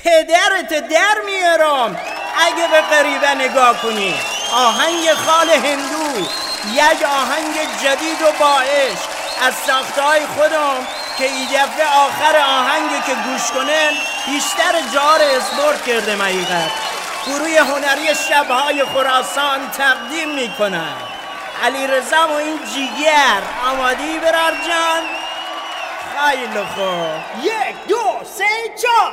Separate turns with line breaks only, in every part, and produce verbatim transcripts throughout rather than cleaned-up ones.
پدرت در میارم اگه به غریبه نگاه کنی. آهنگ خال هندو، یک آهنگ جدید و با عشق از ساختهای خودم که این دفعه آخر آهنگی که گوش کنن بیشتر جار اسپورت کرده حقیقت. گروه هنری شبهای خراسان تقدیم میکنن. علی رضا و این جیگر. آمادی برار جان؟ خیلی خوب. یک دو سه چهار.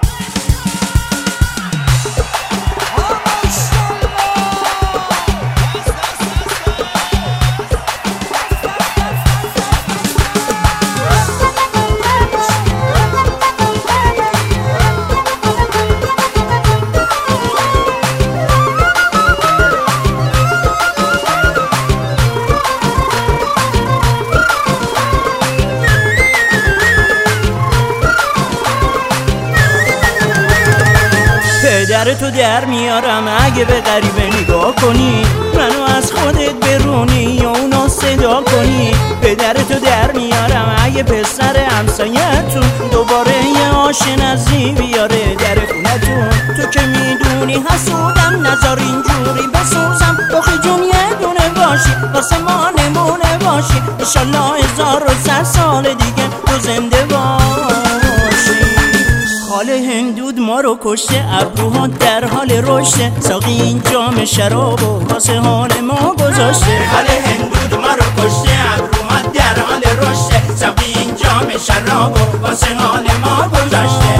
پدر تو در میارم اگه به غریبه نگاه کنی، منو از خودت برونی یا اونا صدا کنی. پدر تو در میارم اگه پسر همسایتون دوباره یه آشنازی بیاره در خونتون. تو که میدونی حسودم، نذار اینجوری بسوزم. بخی جون یه دونه باشی واسه ما نمونه باشی، انشالله هزار و صد سال دیگه تو زنده باشی. خال هندود ما رو کشته، ابروها در حال رشته، ساقی این جام شرابو واسه حال ما گذاشته.
خال هندود ما رو کشته، ابروها در حال رشته، ساقی این جام شرابو واسه حال ما گذاشته.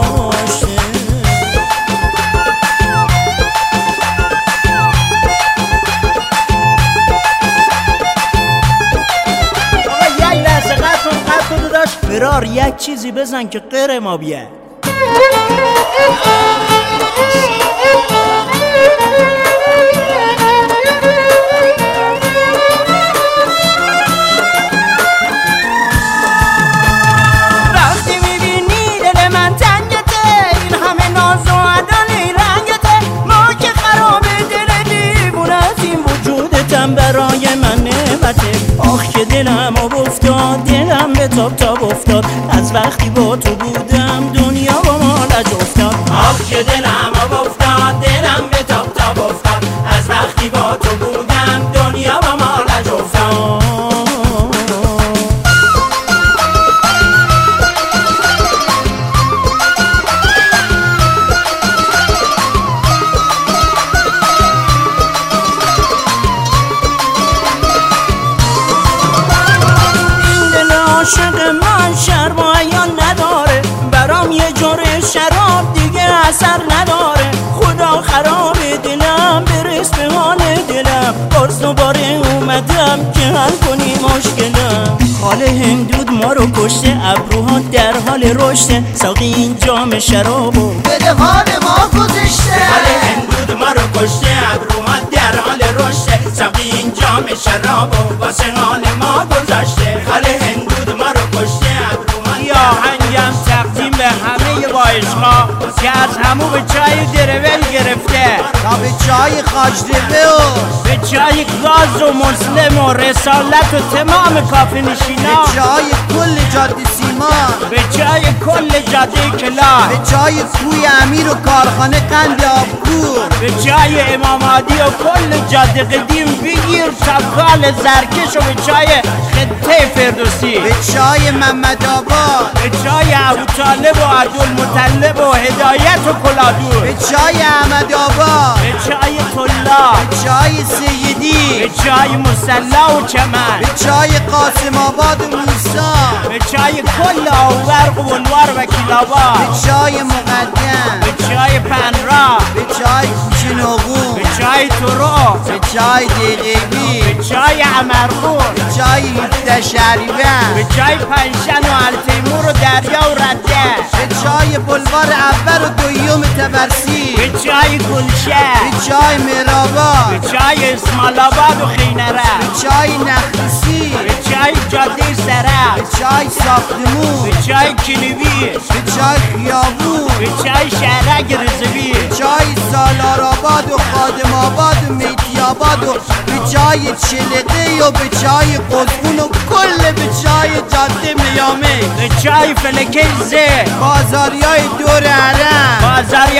آقا یک لحظه قد کن قد کن داداش، برار یک چیزی بزن که غیر ما بیه.
وقتی میبینی دل من تنگته، این همه ناز و عدالی رنگته، ما که خراب دل دیوونتیم،
وجودتم برای من نعمته. آخ که دلم آب افتاد، دلم به تاب تاب افتاد، از وقتی با تو بودم دنیا با ما لج افتاد.
آخ که دلم آب افتاد، دلم به تاب تاب افتاد، از وقتی با تو بودم دنیا با ما لج افتاد.
عاشق من شرم و عیان نداره، برام یه جوره شراب دیگه اثر نداره. خدا خراب دلم، برس به حال دلم، باز دوباره اومدم که حل کنی مشکلم. خال هندود ما رو کشته، ابروها در حال رشته، ساقی این جام شرابو
بده حال ما گذشته. خال هندود ما رو کشته، ابروها در حال رشته، ساقی این جام شرابو واسه حال ما گذاشته. خال هندود ما رو کشته، ابروها
یا هنگم تقدیم به همه وایشها که از همو به چای درول گرفته
تا به چای خاجربه و
به چای گاز و مسلم و رسالت و تمام کافه نشینا،
به چای کل جاده سیمان،
به چای کل جاده کلاه،
به چای کوی امیر و کارخانه قند آبکور،
به چای امامادی و کل جاده قدیم بگیر تا کال زرکش و به چای خطه فردوسی،
به چای محمد آباد،
به چای ابوطالب و عبدالمطلب و هدایت و کلادور،
به چای احمد آباد،
به چای طلا،
به چای سیدی،
به چای مسلا و چمن،
به چای قاسم آباد و موسا،
به چای کل آورق و بلوار و کلابا،
به چای مقدم،
به چای پنرا،
به چای کوچه نقوم،
به چای تورو،
به چای دقیقی،
به چای عمرخور،
به چای هفته شهریور،
به چای پنشن و التیمور و دریا و رده،
به چای بلوار اول و دویم تبرسی،
به چای گلشه،
به چای مهرآباد،
به چای اسماعیل آباد و خینره،
به چای نخلوسی،
به چای جاده سرخ،
به چای ساختمون،
به چای کلیوی،
به چای خیابون،
به چای شهرک رضوی،
به چای سالارآباد و خادم آباد و میتی آباد و به چای چلقه و به چای قزبون و کل به چای جاده میامه،
به چای فلکه زه،
بازاریای دور حرم،
بازاری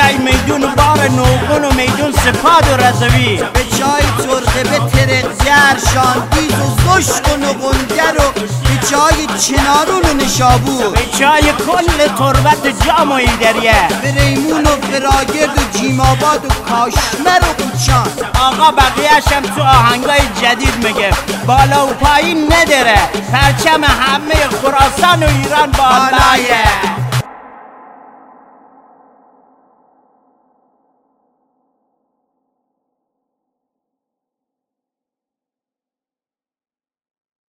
باغ نوگون و میدون سپاد و رضوی،
به چای ترقه به ترقگر شاندیز و زشک و نقنگر و به چای چنارون و نشابور،
به چای کل تربت جام و ایدریه،
به ریمون و فراگرد و جیماباد و کاشمر و قوچان.
آقا بقیهشم تو آهنگای جدید میگه بالا و پایین نداره، پرچم همه خراسان و ایران بالایه.